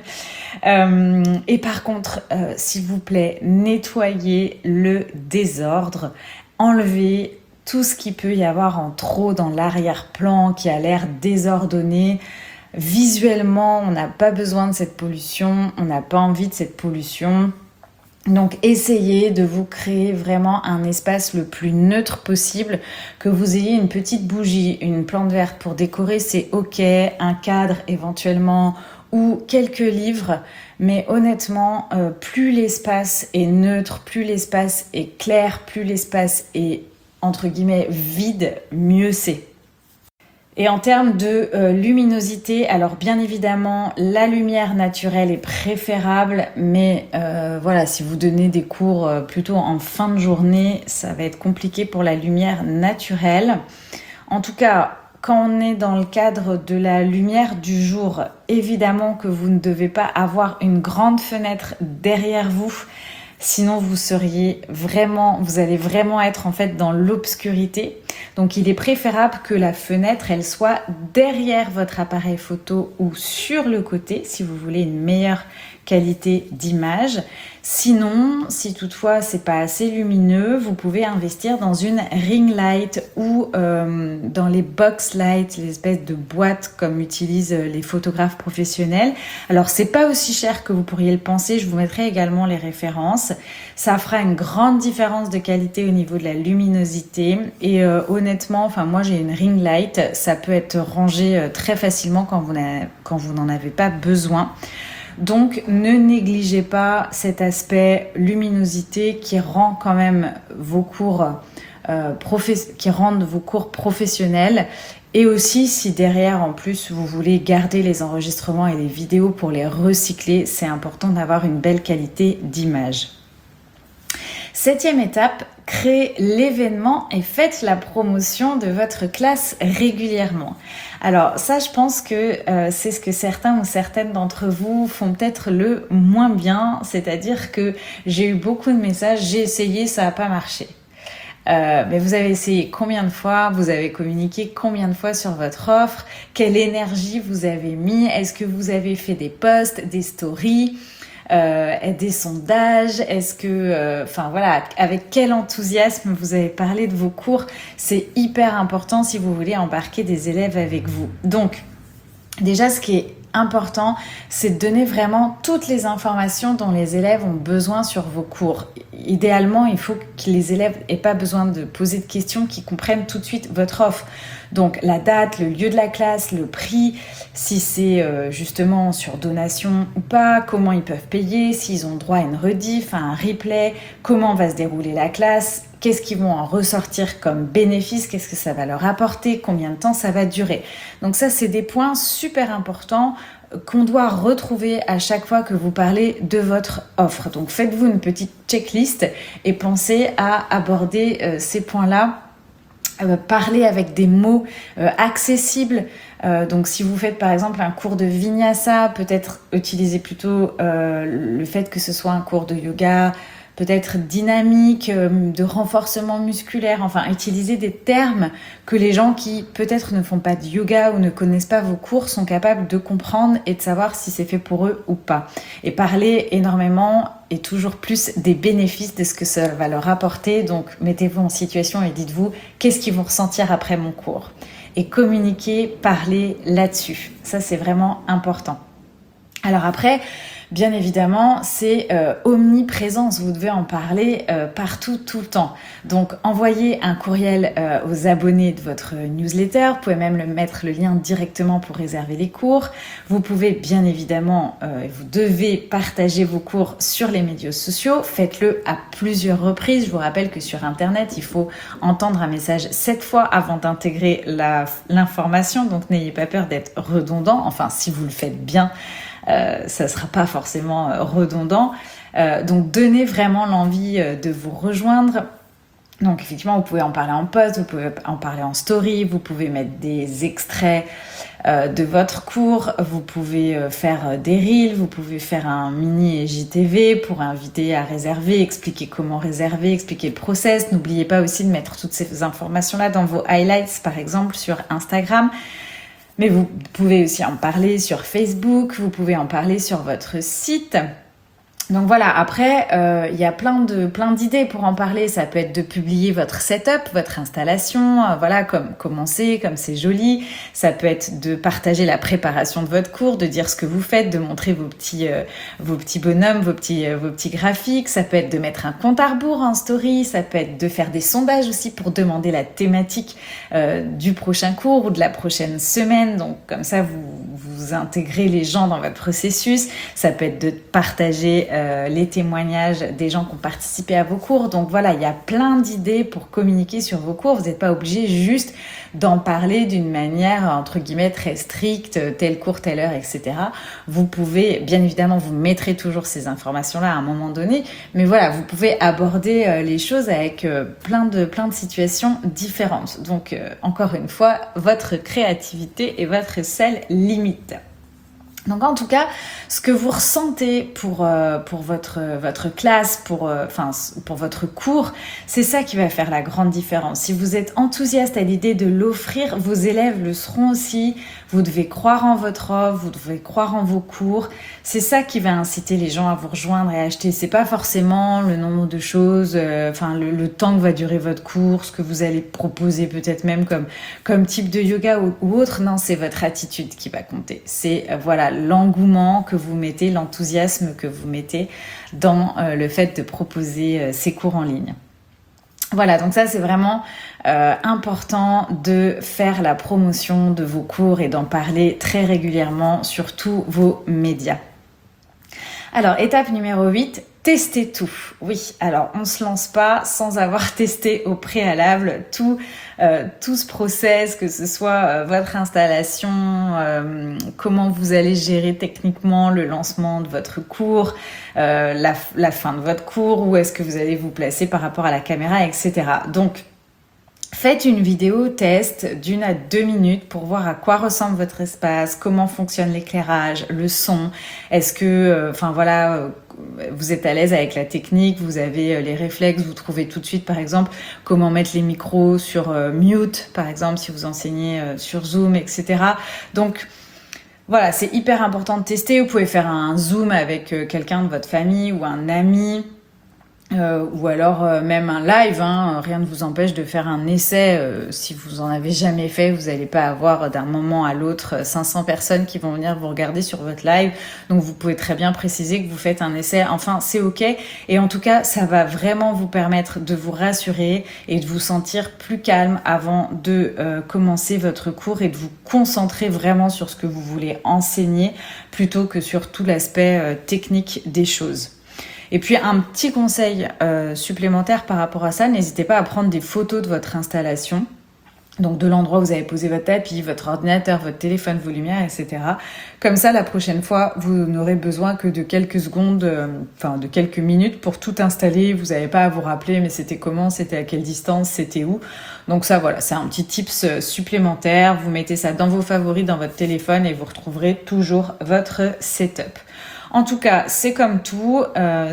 Speaker 1: Et par contre, s'il vous plaît, nettoyez le désordre, enlevez tout ce qu'il peut y avoir en trop dans l'arrière-plan qui a l'air désordonné. Visuellement, on n'a pas besoin de cette pollution, on n'a pas envie de cette pollution. Donc essayez de vous créer vraiment un espace le plus neutre possible, que vous ayez une petite bougie, une plante verte pour décorer, c'est ok, un cadre éventuellement ou quelques livres, mais honnêtement, plus l'espace est neutre, plus l'espace est clair, plus l'espace est entre guillemets vide, mieux c'est. Et en termes de luminosité, alors bien évidemment, la lumière naturelle est préférable, mais voilà, si vous donnez des cours plutôt en fin de journée, ça va être compliqué pour la lumière naturelle. En tout cas, quand on est dans le cadre de la lumière du jour, évidemment que vous ne devez pas avoir une grande fenêtre derrière vous. Sinon, vous allez vraiment être en fait dans l'obscurité. Donc, il est préférable que la fenêtre, elle soit derrière votre appareil photo ou sur le côté, si vous voulez une meilleure qualité d'image. Sinon, si toutefois c'est pas assez lumineux, vous pouvez investir dans une ring light ou dans les box lights, les espèces de boîtes comme utilisent les photographes professionnels. Alors c'est pas aussi cher que vous pourriez le penser, je vous mettrai également les références. Ça fera une grande différence de qualité au niveau de la luminosité et honnêtement, moi j'ai une ring light, ça peut être rangé très facilement quand vous n'en avez pas besoin. Donc, ne négligez pas cet aspect luminosité qui rend quand même vos cours professionnels. Et aussi, si derrière, en plus, vous voulez garder les enregistrements et les vidéos pour les recycler, c'est important d'avoir une belle qualité d'image. 7e étape, créez l'événement et faites la promotion de votre classe régulièrement. Alors ça, je pense que c'est ce que certains ou certaines d'entre vous font peut-être le moins bien, c'est-à-dire que j'ai eu beaucoup de messages, j'ai essayé, ça n'a pas marché. Mais vous avez essayé combien de fois? Vous avez communiqué combien de fois sur votre offre? Quelle énergie vous avez mis? Est-ce que vous avez fait des posts, des stories, des sondages? Est-ce que, avec quel enthousiasme vous avez parlé de vos cours? C'est hyper important si vous voulez embarquer des élèves avec vous. Donc, déjà, ce qui est important, c'est de donner vraiment toutes les informations dont les élèves ont besoin sur vos cours. Idéalement, il faut que les élèves n'aient pas besoin de poser de questions, qu'ils comprennent tout de suite votre offre. Donc la date, le lieu de la classe, le prix, si c'est justement sur donation ou pas, comment ils peuvent payer, s'ils ont droit à une rediff, à un replay, comment va se dérouler la classe, qu'est-ce qu'ils vont en ressortir comme bénéfice, qu'est-ce que ça va leur apporter, combien de temps ça va durer. Donc ça, c'est des points super importants qu'on doit retrouver à chaque fois que vous parlez de votre offre. Donc faites-vous une petite checklist et pensez à aborder ces points-là. Parler avec des mots accessibles. Donc si vous faites par exemple un cours de vinyasa, peut-être utiliser plutôt le fait que ce soit un cours de yoga, peut-être dynamique, de renforcement musculaire, enfin utiliser des termes que les gens qui peut-être ne font pas de yoga ou ne connaissent pas vos cours sont capables de comprendre et de savoir si c'est fait pour eux ou pas. Et parler énormément et toujours plus des bénéfices de ce que ça va leur apporter. Donc mettez-vous en situation et dites-vous qu'est-ce qu'ils vont ressentir après mon cours. Et communiquer, parler là-dessus. Ça, c'est vraiment important. Alors après, bien évidemment, c'est omniprésence. Vous devez en parler partout, tout le temps. Donc, envoyez un courriel aux abonnés de votre newsletter. Vous pouvez même mettre le lien directement pour réserver les cours. Vous pouvez bien évidemment, vous devez partager vos cours sur les médias sociaux. Faites-le à plusieurs reprises. Je vous rappelle que sur Internet, il faut entendre un message 7 fois avant d'intégrer l'information. Donc, n'ayez pas peur d'être redondant. Enfin, si vous le faites bien, ça ne sera pas forcément redondant. Donc, donnez vraiment l'envie de vous rejoindre. Donc, effectivement, vous pouvez en parler en post, vous pouvez en parler en story, vous pouvez mettre des extraits de votre cours, vous pouvez faire des reels, vous pouvez faire un mini JTV pour inviter à réserver, expliquer comment réserver, expliquer le process. N'oubliez pas aussi de mettre toutes ces informations-là dans vos highlights, par exemple, sur Instagram. Mais vous pouvez aussi en parler sur Facebook, vous pouvez en parler sur votre site. Donc voilà, après, il y a plein d'idées pour en parler. Ça peut être de publier votre setup, votre installation, comme c'est joli. Ça peut être de partager la préparation de votre cours, de dire ce que vous faites, de montrer vos petits bonhommes, vos petits graphiques. Ça peut être de mettre un compte à rebours en story. Ça peut être de faire des sondages aussi pour demander la thématique du prochain cours ou de la prochaine semaine. Donc comme ça, vous intégrez les gens dans votre processus. Ça peut être de partager les témoignages des gens qui ont participé à vos cours. Donc voilà, il y a plein d'idées pour communiquer sur vos cours. Vous n'êtes pas obligé juste d'en parler d'une manière entre guillemets très stricte, tel cours, telle heure, etc. Vous pouvez, bien évidemment, vous mettrez toujours ces informations-là à un moment donné, mais voilà, vous pouvez aborder les choses avec plein de situations différentes. Donc encore une fois, votre créativité est votre seule limite. Donc en tout cas, ce que vous ressentez pour votre classe, pour votre cours, c'est ça qui va faire la grande différence. Si vous êtes enthousiaste à l'idée de l'offrir, vos élèves le seront aussi. Vous devez croire en votre offre, vous devez croire en vos cours. C'est ça qui va inciter les gens à vous rejoindre et à acheter. C'est pas forcément le nombre de choses, le temps que va durer votre cours, ce que vous allez proposer peut-être même comme type de yoga ou autre. Non, c'est votre attitude qui va compter. C'est l'engouement que vous mettez, l'enthousiasme que vous mettez dans le fait de proposer ces cours en ligne. Voilà, donc ça c'est vraiment important de faire la promotion de vos cours et d'en parler très régulièrement sur tous vos médias. Alors, étape numéro 8, Testez tout. Oui, alors on se lance pas sans avoir testé au préalable tout ce process, que ce soit votre installation, comment vous allez gérer techniquement le lancement de votre cours, la fin de votre cours, où est-ce que vous allez vous placer par rapport à la caméra, etc. Donc, faites une vidéo test d'1 à 2 minutes pour voir à quoi ressemble votre espace, comment fonctionne l'éclairage, le son. Est-ce que, vous êtes à l'aise avec la technique, vous avez les réflexes, vous trouvez tout de suite, par exemple, comment mettre les micros sur mute, par exemple, si vous enseignez sur Zoom, etc. Donc, voilà, c'est hyper important de tester. Vous pouvez faire un Zoom avec quelqu'un de votre famille ou un ami. Ou alors même un live, rien ne vous empêche de faire un essai. Si vous en avez jamais fait, vous n'allez pas avoir d'un moment à l'autre 500 personnes qui vont venir vous regarder sur votre live. Donc vous pouvez très bien préciser que vous faites un essai. Enfin, c'est ok. Et en tout cas, ça va vraiment vous permettre de vous rassurer et de vous sentir plus calme avant de commencer votre cours et de vous concentrer vraiment sur ce que vous voulez enseigner plutôt que sur tout l'aspect technique des choses. Et puis un petit conseil supplémentaire par rapport à ça, n'hésitez pas à prendre des photos de votre installation, donc de l'endroit où vous avez posé votre tapis, votre ordinateur, votre téléphone, vos lumières, etc. Comme ça, la prochaine fois, vous n'aurez besoin que de quelques secondes, de quelques minutes pour tout installer. Vous n'avez pas à vous rappeler, mais c'était comment, c'était à quelle distance, c'était où. Donc ça, voilà, c'est un petit tips supplémentaire. Vous mettez ça dans vos favoris, dans votre téléphone et vous retrouverez toujours votre setup. En tout cas, c'est comme tout, un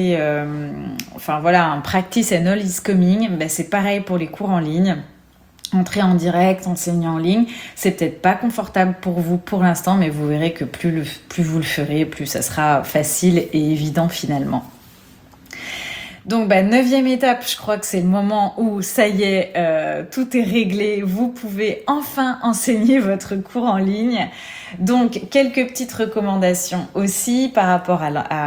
Speaker 1: practice and all is coming. C'est pareil pour les cours en ligne. Entrer en direct, enseigner en ligne, c'est peut-être pas confortable pour vous pour l'instant, mais vous verrez que plus vous le ferez, plus ça sera facile et évident finalement. Donc, 9e étape, je crois que c'est le moment où, ça y est, tout est réglé. Vous pouvez enfin enseigner votre cours en ligne. Donc, quelques petites recommandations aussi par rapport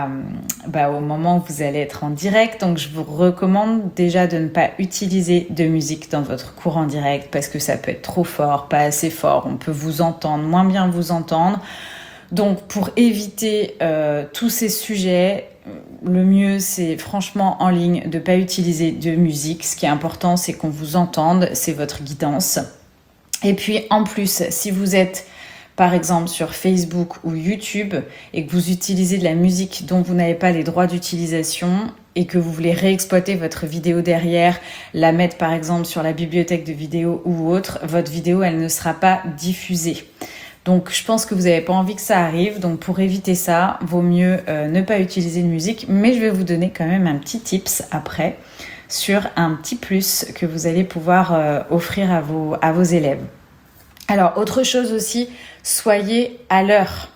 Speaker 1: au moment où vous allez être en direct. Donc, je vous recommande déjà de ne pas utiliser de musique dans votre cours en direct parce que ça peut être trop fort, pas assez fort. On peut vous entendre, moins bien vous entendre. Donc, pour éviter tous ces sujets, le mieux, c'est franchement en ligne de ne pas utiliser de musique. Ce qui est important, c'est qu'on vous entende, c'est votre guidance. Et puis, en plus, si vous êtes, par exemple, sur Facebook ou YouTube et que vous utilisez de la musique dont vous n'avez pas les droits d'utilisation et que vous voulez réexploiter votre vidéo derrière, la mettre, par exemple, sur la bibliothèque de vidéos ou autre, votre vidéo, elle ne sera pas diffusée. Donc, je pense que vous n'avez pas envie que ça arrive. Donc, pour éviter ça, vaut mieux ne pas utiliser de musique. Mais je vais vous donner quand même un petit tips après sur un petit plus que vous allez pouvoir offrir à vos élèves. Alors, autre chose aussi, soyez à l'heure.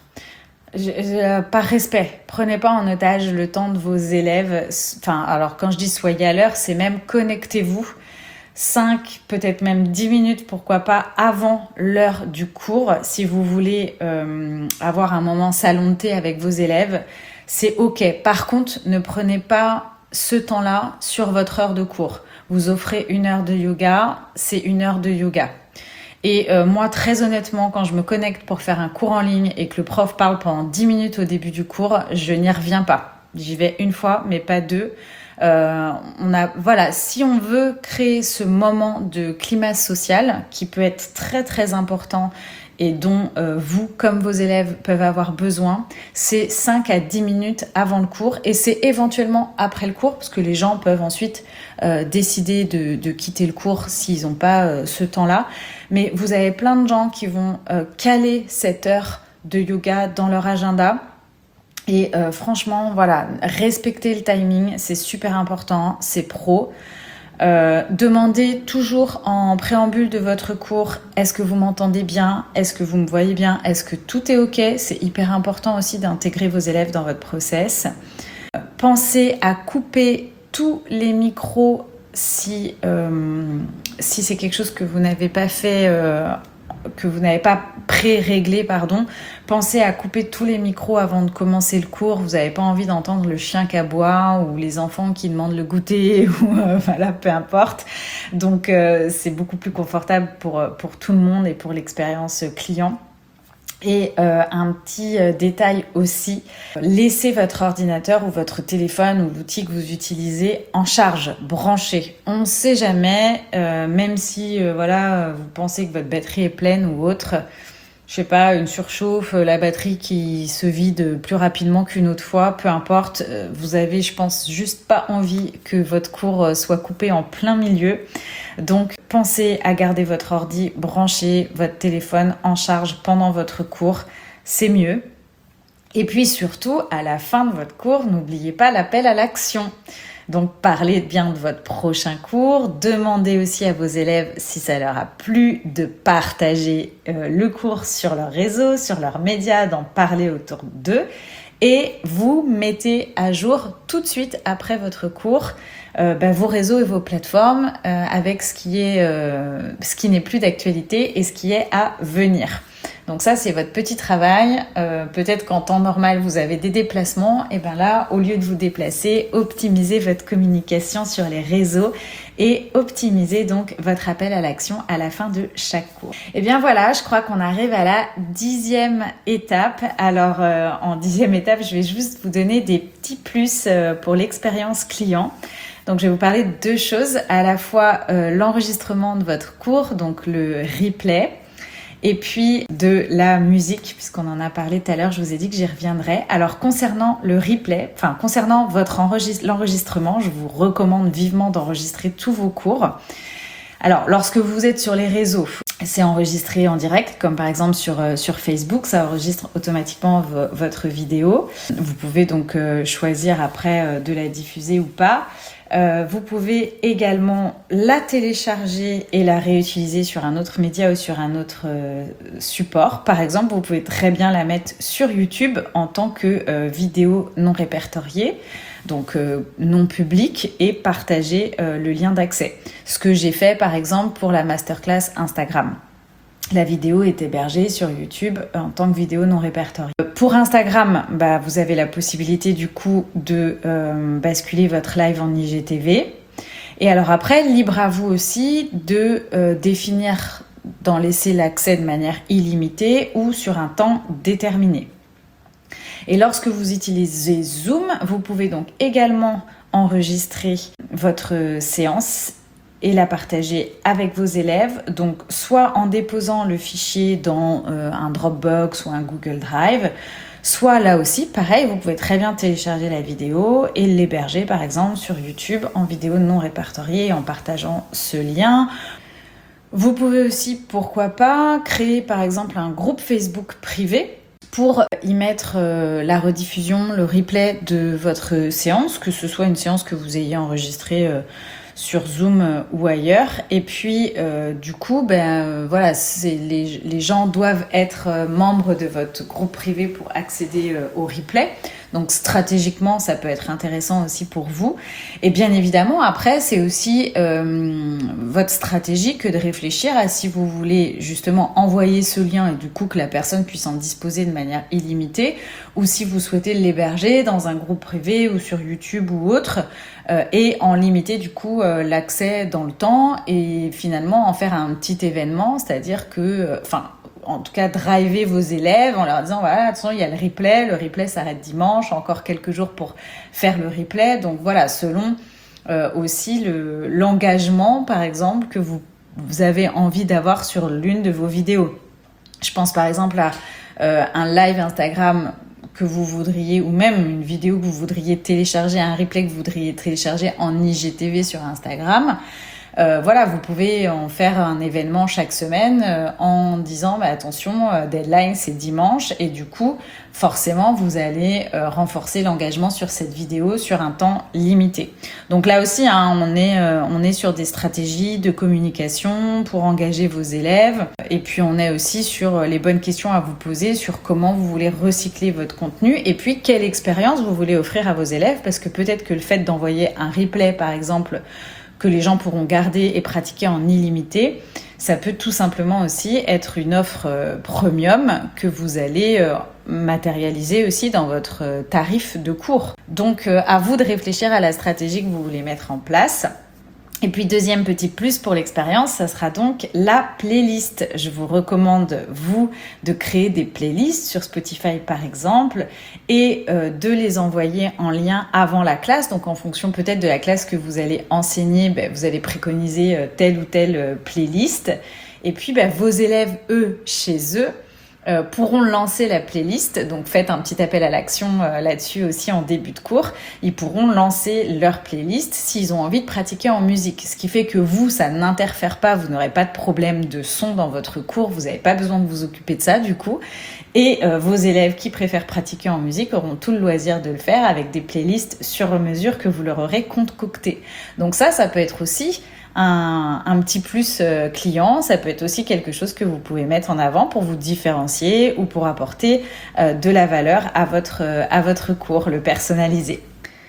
Speaker 1: Par respect, prenez pas en otage le temps de vos élèves. Alors quand je dis soyez à l'heure, c'est même connectez-vous 5, peut-être même 10 minutes, pourquoi pas, avant l'heure du cours. Si vous voulez avoir un moment salon de thé avec vos élèves, c'est ok. Par contre, ne prenez pas ce temps-là sur votre heure de cours. Vous offrez 1 heure de yoga, c'est 1 heure de yoga. Et moi, très honnêtement, quand je me connecte pour faire un cours en ligne et que le prof parle pendant 10 minutes au début du cours, je n'y reviens pas. J'y vais 1 fois, mais pas 2. Si on veut créer ce moment de climat social qui peut être très très important et dont vous, comme vos élèves, peuvent avoir besoin, c'est 5 à 10 minutes avant le cours et c'est éventuellement après le cours parce que les gens peuvent ensuite décider de quitter le cours s'ils n'ont pas ce temps-là. Mais vous avez plein de gens qui vont caler cette heure de yoga dans leur agenda. Et franchement, voilà, respectez le timing, c'est super important, c'est pro. Demandez toujours en préambule de votre cours, est-ce que vous m'entendez bien? Est-ce que vous me voyez bien? Est-ce que tout est ok? C'est hyper important aussi d'intégrer vos élèves dans votre process. Pensez à couper tous les micros si c'est quelque chose que vous n'avez pas fait... que vous n'avez pas pré-réglé, pensez à couper tous les micros avant de commencer le cours. Vous n'avez pas envie d'entendre le chien qui aboie ou les enfants qui demandent le goûter ou peu importe. Donc c'est beaucoup plus confortable pour tout le monde et pour l'expérience client. Et un petit détail aussi, laissez votre ordinateur ou votre téléphone ou l'outil que vous utilisez en charge, branché. On ne sait jamais, même si vous pensez que votre batterie est pleine ou autre, je sais pas, une surchauffe, la batterie qui se vide plus rapidement qu'une autre fois, peu importe, vous avez, je pense, juste pas envie que votre cours soit coupé en plein milieu. Donc, pensez à garder votre ordi branché, votre téléphone en charge pendant votre cours, c'est mieux. Et puis surtout, à la fin de votre cours, n'oubliez pas l'appel à l'action. Donc, parlez bien de votre prochain cours. Demandez aussi à vos élèves, si ça leur a plu, de partager le cours sur leurs réseaux, sur leurs médias, d'en parler autour d'eux. Et vous mettez à jour tout de suite après votre cours vos réseaux et vos plateformes avec ce qui n'est plus d'actualité et ce qui est à venir. Donc ça, c'est votre petit travail. Peut-être qu'en temps normal, vous avez des déplacements. Et bien là, au lieu de vous déplacer, optimisez votre communication sur les réseaux et optimisez donc votre appel à l'action à la fin de chaque cours. Et bien voilà, je crois qu'on arrive à la 10e étape. Alors, en 10e étape, je vais juste vous donner des petits plus pour l'expérience client. Donc, je vais vous parler de deux choses. À la fois, l'enregistrement de votre cours, donc le replay, et puis de la musique, puisqu'on en a parlé tout à l'heure, je vous ai dit que j'y reviendrai. Alors concernant le replay, concernant l'enregistrement, je vous recommande vivement d'enregistrer tous vos cours. Alors lorsque vous êtes sur les réseaux, c'est enregistré en direct, comme par exemple sur Facebook, ça enregistre automatiquement votre vidéo. Vous pouvez donc choisir après de la diffuser ou pas. Vous pouvez également la télécharger et la réutiliser sur un autre média ou sur un autre support. Par exemple, vous pouvez très bien la mettre sur YouTube en tant que vidéo non répertoriée, donc non publique, et partager le lien d'accès. Ce que j'ai fait par exemple pour la masterclass Instagram. La vidéo est hébergée sur YouTube en tant que vidéo non répertoriée. Pour Instagram, vous avez la possibilité du coup de basculer votre live en IGTV. Et alors après, libre à vous aussi de définir d'en laisser l'accès de manière illimitée ou sur un temps déterminé. Et lorsque vous utilisez Zoom, vous pouvez donc également enregistrer votre séance et la partager avec vos élèves, donc soit en déposant le fichier dans un Dropbox ou un Google Drive, soit là aussi, pareil, vous pouvez très bien télécharger la vidéo et l'héberger par exemple sur YouTube en vidéo non répertoriée en partageant ce lien. Vous pouvez aussi, pourquoi pas, créer par exemple un groupe Facebook privé pour y mettre la rediffusion, le replay de votre séance, que ce soit une séance que vous ayez enregistrée sur Zoom ou ailleurs. Et puis, du coup, les gens doivent être membres de votre groupe privé pour accéder au replay. Donc, stratégiquement, ça peut être intéressant aussi pour vous. Et bien évidemment, après, c'est aussi votre stratégie que de réfléchir à si vous voulez justement envoyer ce lien et du coup que la personne puisse en disposer de manière illimitée, ou si vous souhaitez l'héberger dans un groupe privé ou sur YouTube ou autre, et en limiter du coup l'accès dans le temps et finalement en faire un petit événement, c'est-à-dire que, en tout cas, driver vos élèves en leur disant, voilà, attention, il y a le replay s'arrête dimanche, encore quelques jours pour faire le replay. Donc voilà, selon aussi l'engagement, par exemple, que vous avez envie d'avoir sur l'une de vos vidéos. Je pense par exemple à un live Instagram que vous voudriez, ou même une vidéo que vous voudriez télécharger, un replay que vous voudriez télécharger en IGTV sur Instagram. Vous pouvez en faire un événement chaque semaine en disant attention, deadline c'est dimanche, et du coup forcément vous allez renforcer l'engagement sur cette vidéo sur un temps limité. Donc là aussi on est sur des stratégies de communication pour engager vos élèves, et puis on est aussi sur les bonnes questions à vous poser sur comment vous voulez recycler votre contenu et puis quelle expérience vous voulez offrir à vos élèves, parce que peut-être que le fait d'envoyer un replay par exemple que les gens pourront garder et pratiquer en illimité, ça peut tout simplement aussi être une offre premium que vous allez matérialiser aussi dans votre tarif de cours. Donc à vous de réfléchir à la stratégie que vous voulez mettre en place. Et puis deuxième petit plus pour l'expérience, ça sera donc la playlist. Je vous recommande, vous, de créer des playlists sur Spotify par exemple et de les envoyer en lien avant la classe. Donc en fonction peut-être de la classe que vous allez enseigner, vous allez préconiser telle ou telle playlist. Et puis vos élèves, eux, chez eux, pourront lancer la playlist, donc faites un petit appel à l'action là-dessus aussi en début de cours. Ils pourront lancer leur playlist s'ils ont envie de pratiquer en musique, ce qui fait que vous, ça n'interfère pas, vous n'aurez pas de problème de son dans votre cours, vous n'avez pas besoin de vous occuper de ça du coup, et vos élèves qui préfèrent pratiquer en musique auront tout le loisir de le faire avec des playlists sur mesure que vous leur aurez concoctées. Donc ça peut être aussi un petit plus client, ça peut être aussi quelque chose que vous pouvez mettre en avant pour vous différencier ou pour apporter de la valeur à votre cours, le personnaliser.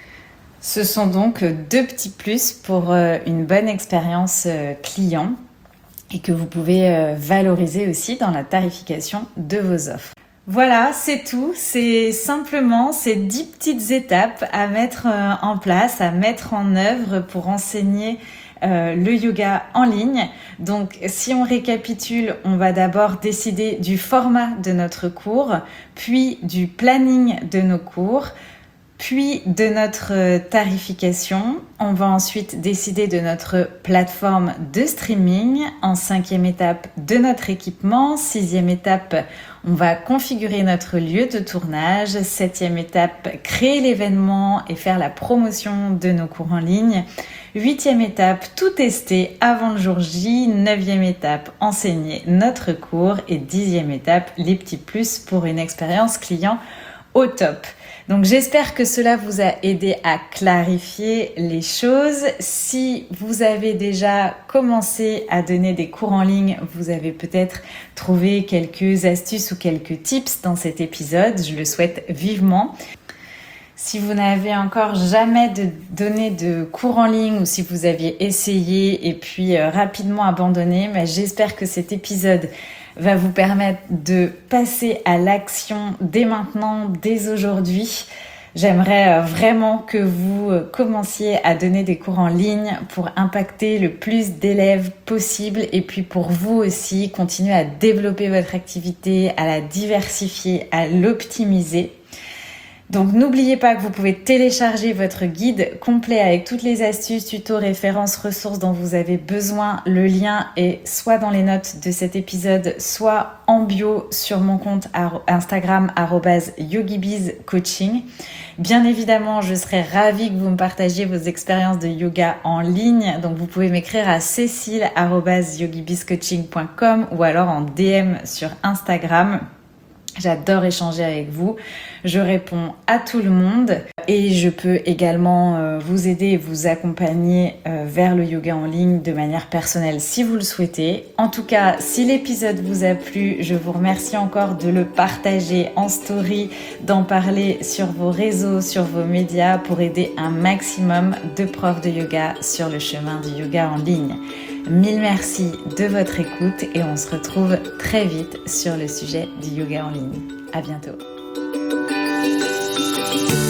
Speaker 1: Ce sont donc 2 petits plus pour une bonne expérience client et que vous pouvez valoriser aussi dans la tarification de vos offres. Voilà, c'est tout. C'est simplement ces 10 petites étapes à mettre en place, à mettre en œuvre pour enseigner le yoga en ligne. Donc, si on récapitule, on va d'abord décider du format de notre cours, puis du planning de nos cours, puis de notre tarification. On va ensuite décider de notre plateforme de streaming. En 5e étape, de notre équipement. 6e étape, on va configurer notre lieu de tournage. 7e étape, créer l'événement et faire la promotion de nos cours en ligne. 8e étape, tout tester avant le jour J. 9e étape, enseigner notre cours. Et 10e étape, les petits plus pour une expérience client au top. Donc j'espère que cela vous a aidé à clarifier les choses. Si vous avez déjà commencé à donner des cours en ligne, vous avez peut-être trouvé quelques astuces ou quelques tips dans cet épisode. Je le souhaite vivement. Si vous n'avez encore jamais donné de cours en ligne ou si vous aviez essayé et puis rapidement abandonné, j'espère que cet épisode va vous permettre de passer à l'action dès maintenant, dès aujourd'hui. J'aimerais vraiment que vous commenciez à donner des cours en ligne pour impacter le plus d'élèves possible et puis pour vous aussi continuer à développer votre activité, à la diversifier, à l'optimiser. Donc n'oubliez pas que vous pouvez télécharger votre guide complet avec toutes les astuces, tutos, références, ressources dont vous avez besoin. Le lien est soit dans les notes de cet épisode, soit en bio sur mon compte Instagram @yogibizcoaching. Bien évidemment, je serais ravie que vous me partagiez vos expériences de yoga en ligne. Donc vous pouvez m'écrire à cécile@yogibizcoaching.com ou alors en DM sur Instagram. J'adore échanger avec vous, je réponds à tout le monde et je peux également vous aider et vous accompagner vers le yoga en ligne de manière personnelle si vous le souhaitez. En tout cas, si l'épisode vous a plu, je vous remercie encore de le partager en story, d'en parler sur vos réseaux, sur vos médias pour aider un maximum de profs de yoga sur le chemin du yoga en ligne. Mille merci de votre écoute et on se retrouve très vite sur le sujet du yoga en ligne. À bientôt.